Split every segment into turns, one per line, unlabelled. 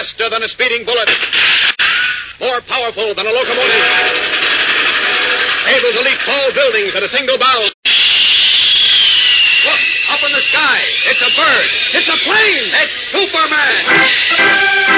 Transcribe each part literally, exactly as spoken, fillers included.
Faster than a speeding bullet. More powerful than a locomotive. Able to leap tall buildings at a single bound. Look, up in the sky. It's a bird. It's a plane. It's Superman.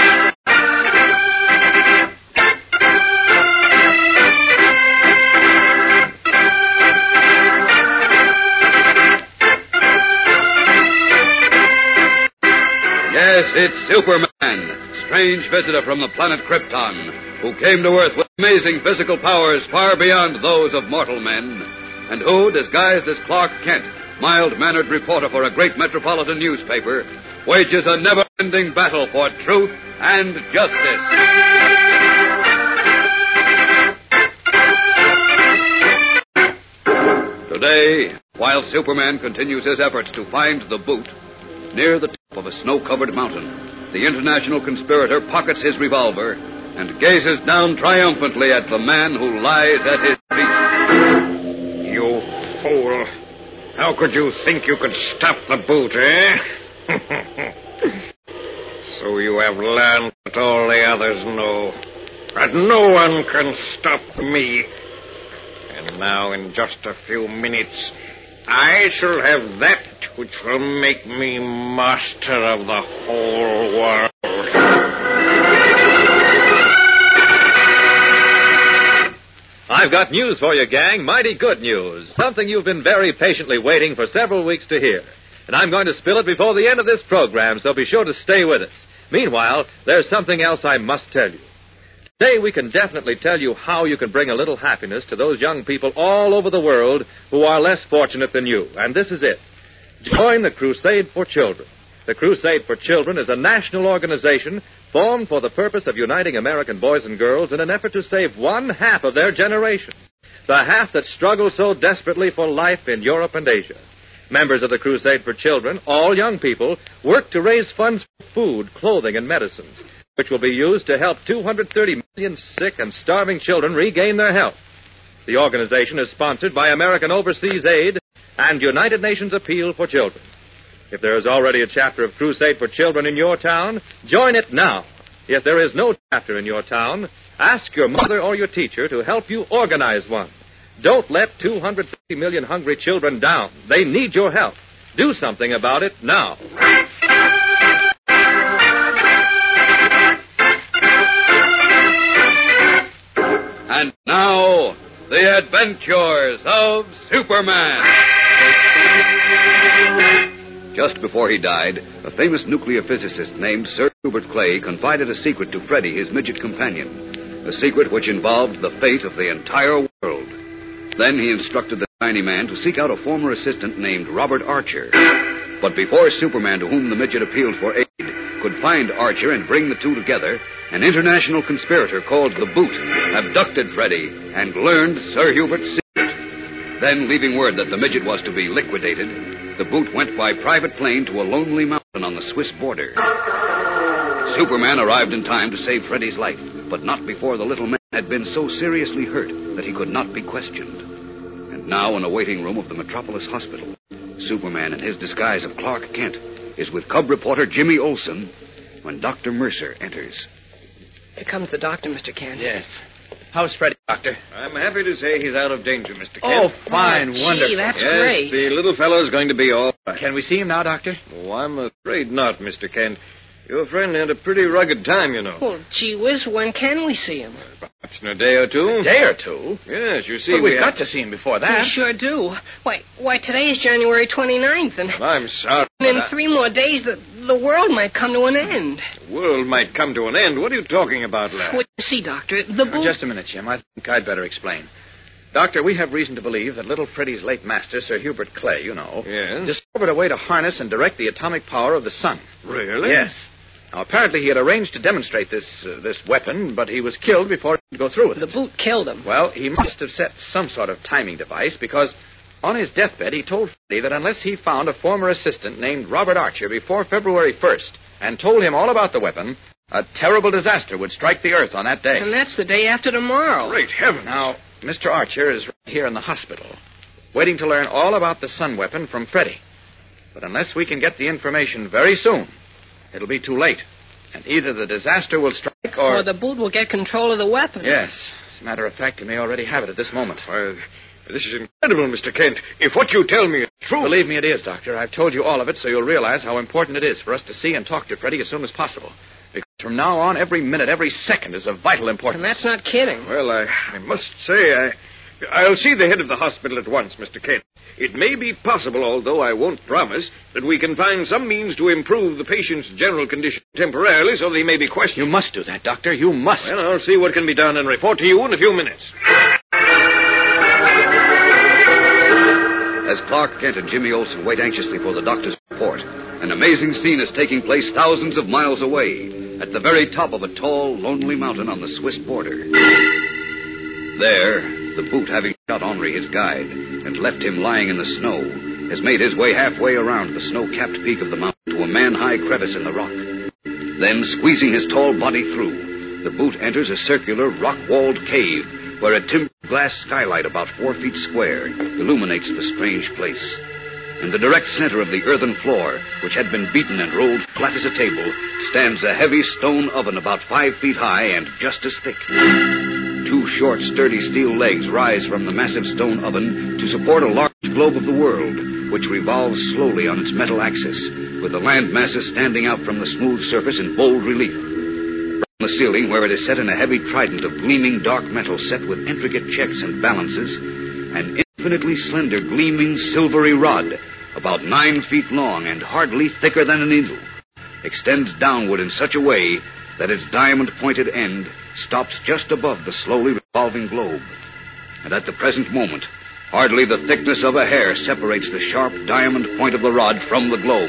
Yes, it's Superman, strange visitor from the planet Krypton, who came to Earth with amazing physical powers far beyond those of mortal men, and who, disguised as Clark Kent, mild-mannered reporter for a great metropolitan newspaper, wages a never-ending battle for truth and justice. Today, while Superman continues his efforts to find the boot, near the top of a snow-covered mountain, the international conspirator pockets his revolver and gazes down triumphantly at the man who lies at his feet.
You fool. How could you think you could stop the boot, eh? So you have learned what all the others know, that no one can stop me. And now, in just a few minutes, I shall have that which will make me master of the whole world.
I've got news for you, gang. Mighty good news. Something you've been very patiently waiting for several weeks to hear. And I'm going to spill it before the end of this program, so be sure to stay with us. Meanwhile, there's something else I must tell you. Today, we can definitely tell you how you can bring a little happiness to those young people all over the world who are less fortunate than you. And this is it. Join the Crusade for Children. The Crusade for Children is a national organization formed for the purpose of uniting American boys and girls in an effort to save one half of their generation, the half that struggles so desperately for life in Europe and Asia. Members of the Crusade for Children, all young people, work to raise funds for food, clothing, and medicines, which will be used to help two hundred thirty million sick and starving children regain their health. The organization is sponsored by American Overseas Aid and United Nations Appeal for Children. If there is already a chapter of Crusade for Children in your town, join it now. If there is no chapter in your town, ask your mother or your teacher to help you organize one. Don't let two hundred fifty million hungry children down. They need your help. Do something about it now.
And now, the adventures of Superman. Just before he died, a famous nuclear physicist named Sir Hubert Clay confided a secret to Freddie, his midget companion. A secret which involved the fate of the entire world. Then he instructed the tiny man to seek out a former assistant named Robert Archer. But before Superman, to whom the midget appealed for aid, could find Archer and bring the two together, an international conspirator called the Boot abducted Freddie and learned Sir Hubert's secret. Then, leaving word that the midget was to be liquidated, the Boot went by private plane to a lonely mountain on the Swiss border. Superman arrived in time to save Freddie's life, but not before the little man had been so seriously hurt that he could not be questioned. And now, in a waiting room of the Metropolis Hospital, Superman, in his disguise of Clark Kent, is with cub reporter Jimmy Olsen when Doctor Mercer enters.
Here comes the doctor, Mister Kent.
Yes. How's Freddie, Doctor?
I'm happy to say he's out of danger, Mister Kent.
Oh, fine,
Oh, gee,
wonderful.
that's
yes,
great.
The little fellow's going to be all right.
Can we see him now, Doctor?
Oh, I'm afraid not, Mister Kent. Your friend had a pretty rugged time, you know.
Well, gee whiz, when can we see him?
Perhaps in a day or two.
A day or two?
Yes, you see,
But
we
we've
have...
got to see him before that.
We sure do. Why, why today is January twenty-ninth, and
I'm sorry.
in
but I-
three more days the, the world might come to an end.
The world might come to an end. What are you talking about, lad?
Well, you see, Doctor, the
Now,
boot...
just a minute, Jim. I think I'd better explain. Doctor, we have reason to believe that little Freddie's late master, Sir Hubert Clay, you know,
Yes?
discovered a way to harness and direct the atomic power of the sun.
Really?
Yes. Now, apparently he had arranged to demonstrate this uh, this weapon, but he was killed before he could go through with
The
it.
boot killed him.
Well, he must have set some sort of timing device because on his deathbed he told Freddie that unless he found a former assistant named Robert Archer before February first and told him all about the weapon, a terrible disaster would strike the Earth on that day.
And that's the day after tomorrow.
Great heaven.
Now, Mister Archer is right here in the hospital, waiting to learn all about the sun weapon from Freddie. But unless we can get the information very soon, it'll be too late. And either the disaster will strike or...
Or the boot will get control of the weapon.
Yes. As a matter of fact, he may already have it at this moment.
Well, this is incredible, Mister Kent. If what you tell me is true...
Believe me, it is, Doctor. I've told you all of it so you'll realize how important it is for us to see and talk to Freddie as soon as possible. Because from now on, every minute, every second is of vital importance.
And that's not kidding.
Well, I, I must say, I, I'll see the head of the hospital at once, Mister Kent. It may be possible, although I won't promise, that we can find some means to improve the patient's general condition temporarily so that he may be questioned.
You must do that, Doctor. You must.
Well, I'll see what can be done and report to you in a few minutes.
As Clark Kent and Jimmy Olsen wait anxiously for the doctor's report, an amazing scene is taking place thousands of miles away, at the very top of a tall, lonely mountain on the Swiss border. There, the boot, having shot Henri, his guide, and left him lying in the snow, has made his way halfway around the snow-capped peak of the mountain to a man-high crevice in the rock. Then, squeezing his tall body through, the boot enters a circular, rock-walled cave where a timbered glass skylight about four feet square illuminates the strange place. In the direct center of the earthen floor, which had been beaten and rolled flat as a table, stands a heavy stone oven about five feet high and just as thick. Two short, sturdy steel legs rise from the massive stone oven to support a large globe of the world, which revolves slowly on its metal axis, with the land masses standing out from the smooth surface in bold relief. On the ceiling, where it is set in a heavy trident of gleaming dark metal set with intricate checks and balances, an infinitely slender, gleaming, silvery rod, about nine feet long and hardly thicker than a needle, extends downward in such a way that its diamond-pointed end stops just above the slowly revolving globe. And at the present moment, hardly the thickness of a hair separates the sharp diamond point of the rod from the globe.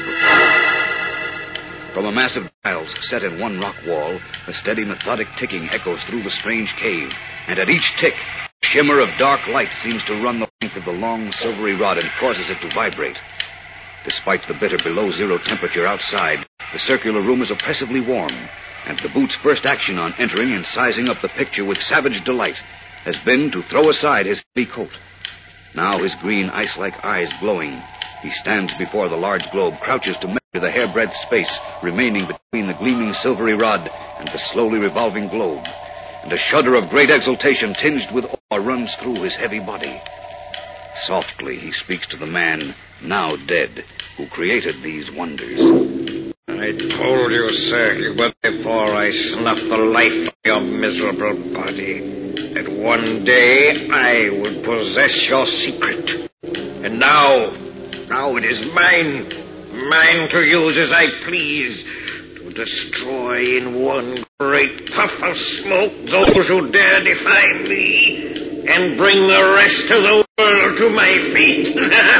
From a mass of dials set in one rock wall, a steady, methodic ticking echoes through the strange cave, and at each tick, a shimmer of dark light seems to run the length of the long, silvery rod and causes it to vibrate. Despite the bitter below-zero temperature outside, the circular room is oppressively warm, and the boot's first action on entering and sizing up the picture with savage delight has been to throw aside his heavy coat. Now, his green, ice-like eyes glowing, he stands before the large globe, crouches to measure the hair-breadth space remaining between the gleaming silvery rod and the slowly revolving globe, and a shudder of great exultation tinged with awe runs through his heavy body. Softly, he speaks to the man, now dead, who created these wonders.
I told you, Sir Hubert, before I snuffed the life of your miserable body, that one day I would possess your secret. And now, now it is mine, mine to use as I please, to destroy in one great puff of smoke those who dare defy me, and bring the rest of the world to my feet.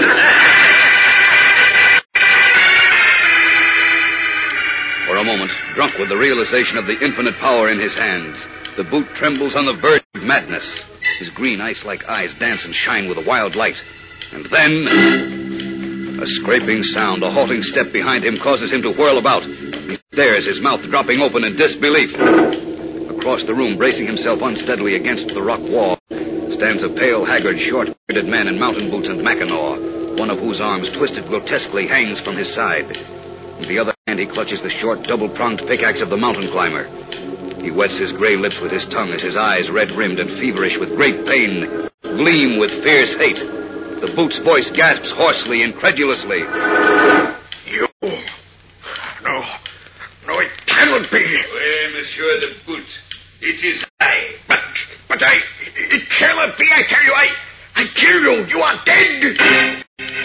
For a moment, drunk with the realization of the infinite power in his hands, the boot trembles on the verge of madness. His green ice-like eyes dance and shine with a wild light. And then, a scraping sound, a halting step behind him causes him to whirl about. He stares, his mouth dropping open in disbelief. Across the room, bracing himself unsteadily against the rock wall, stands a pale, haggard, short-bearded man in mountain boots and mackinaw, one of whose arms, twisted grotesquely, hangs from his side. With the other hand, he clutches the short, double-pronged pickaxe of the mountain climber. He wets his gray lips with his tongue as his eyes, red-rimmed and feverish with great pain, gleam with fierce hate. The boot's voice gasps hoarsely, incredulously.
You... No. No, it cannot be.
Well, Monsieur the Boot, it is I.
But... But I... It cannot be, I tell you. I... I kill you. You are dead.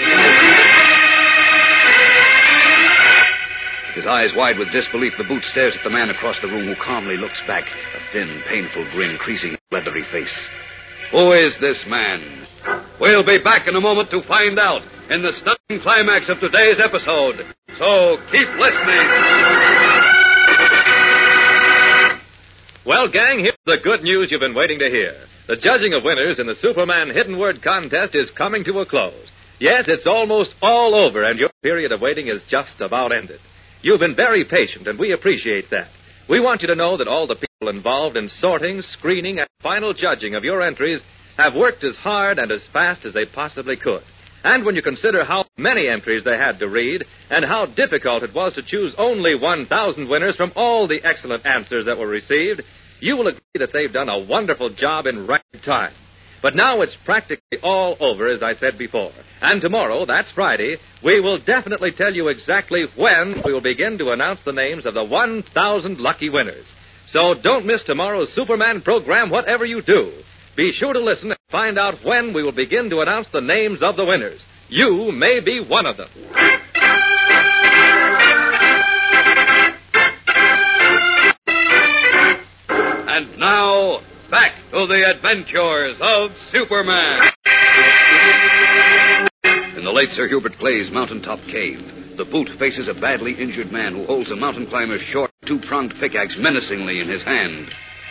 His eyes wide with disbelief, the boot stares at the man across the room, who calmly looks back, a thin, painful grin creasing his leathery face. Who is this man? We'll be back in a moment to find out in the stunning climax of today's episode. So keep listening.
Well, gang, here's the good news you've been waiting to hear. The judging of winners in the Superman Hidden Word contest is coming to a close. Yes, it's almost all over, and your period of waiting is just about ended. You've been very patient, and we appreciate that. We want you to know that all the people involved in sorting, screening, and final judging of your entries have worked as hard and as fast as they possibly could. And when you consider how many entries they had to read and how difficult it was to choose only one thousand winners from all the excellent answers that were received, you will agree that they've done a wonderful job in record time. But now it's practically all over, as I said before. And tomorrow, that's Friday, we will definitely tell you exactly when we will begin to announce the names of the one thousand lucky winners. So don't miss tomorrow's Superman program, whatever you do. Be sure to listen and find out when we will begin to announce the names of the winners. You may be one of them.
And now, back to the adventures of Superman. In the late Sir Hubert Clay's mountaintop cave, the Boot faces a badly injured man who holds a mountain climber's short, two-pronged pickaxe menacingly in his hand.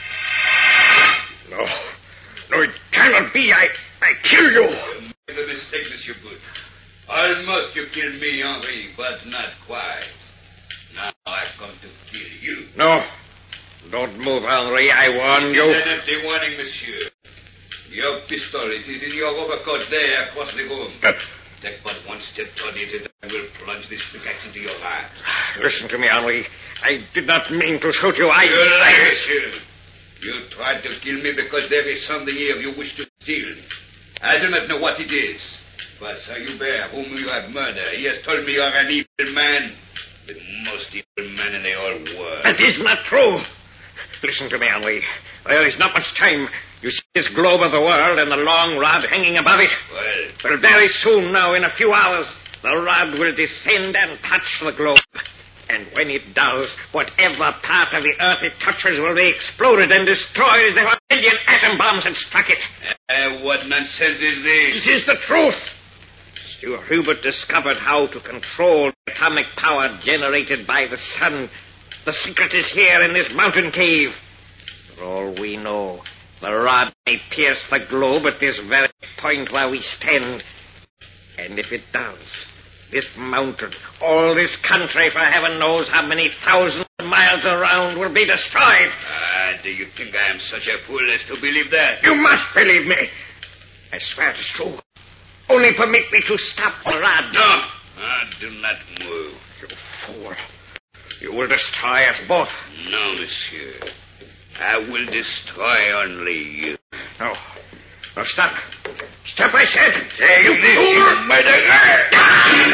No. No, it cannot be. I, I kill you.
You made a mistake, Monsieur Boot. Almost you killed me, Henri, but not quite. Now I've come to kill you.
No. Don't move, Henri. I warn you.
It's an empty warning, monsieur. Your pistol, it is in your overcoat there across the room.
But...
Take but one step toward it, and I will plunge this pickaxe into your heart.
Listen to me, Henri. I did not mean to shoot you. I...
You lie, monsieur. You tried to kill me because there is something here you wish to steal. I do not know what it is. But Sir Hubert, whom you have murdered, he has told me you are an evil man. The most evil man in the whole world.
That is not true. Listen to me, Henri. There is not much time. You see this globe of the world and the long rod hanging above it?
Well?
Well, very soon now, in a few hours, the rod will descend and touch the globe. And when it does, whatever part of the earth it touches will be exploded and destroyed as if a million atom bombs had struck it.
Uh, what nonsense is this?
This is the truth. Sir Hubert discovered how to control the atomic power generated by the sun. The secret is here in this mountain cave. For all we know, the rod may pierce the globe at this very point where we stand. And if it does, this mountain, all this country, for heaven knows how many thousands of miles around, will be destroyed.
Ah, do you think I am such a fool as to believe that?
You must believe me. I swear it is true. Only permit me to stop the rod.
No. Ah, do not move.
You fool. You will destroy us both.
No, monsieur. I will destroy only you.
No. No, stop. Stop, I said.
Say
you
this,
fool.
you murderer.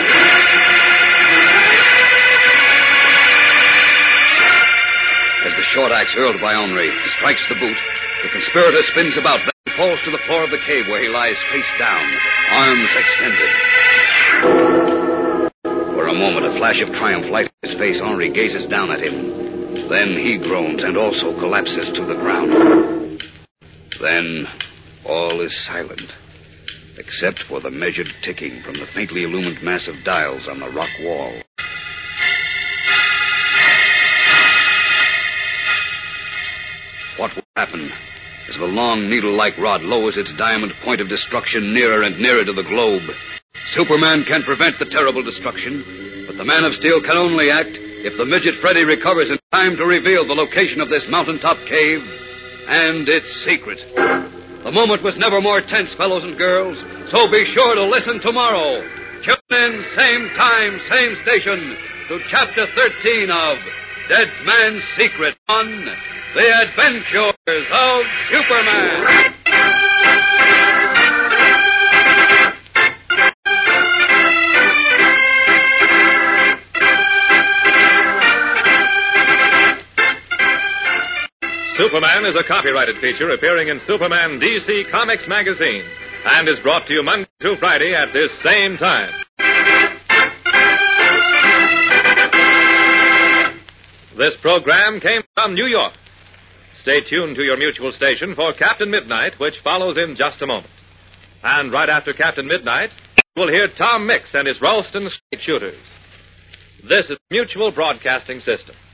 As the short axe hurled by Henri strikes the Boot, the conspirator spins about, then falls to the floor of the cave where he lies face down, arms extended. For a moment, a flash of triumph lights his face. Henri gazes down at him. Then he groans and also collapses to the ground. Then all is silent, except for the measured ticking from the faintly illumined mass of dials on the rock wall. What will happen as the long needle-like rod lowers its diamond point of destruction nearer and nearer to the globe? Superman can prevent the terrible destruction, but the Man of Steel can only act if the midget Freddy recovers in time to reveal the location of this mountaintop cave and its secret. The moment was never more tense, fellows and girls, so be sure to listen tomorrow. Tune in, same time, same station, to Chapter thirteen of Dead Man's Secret on The Adventures of Superman.
Superman is a copyrighted feature appearing in Superman D C Comics magazine and is brought to you Monday through Friday at this same time. This program came from New York. Stay tuned to your mutual station for Captain Midnight, which follows in just a moment. And right after Captain Midnight, we'll hear Tom Mix and his Ralston Straight Shooters. This is Mutual Broadcasting System.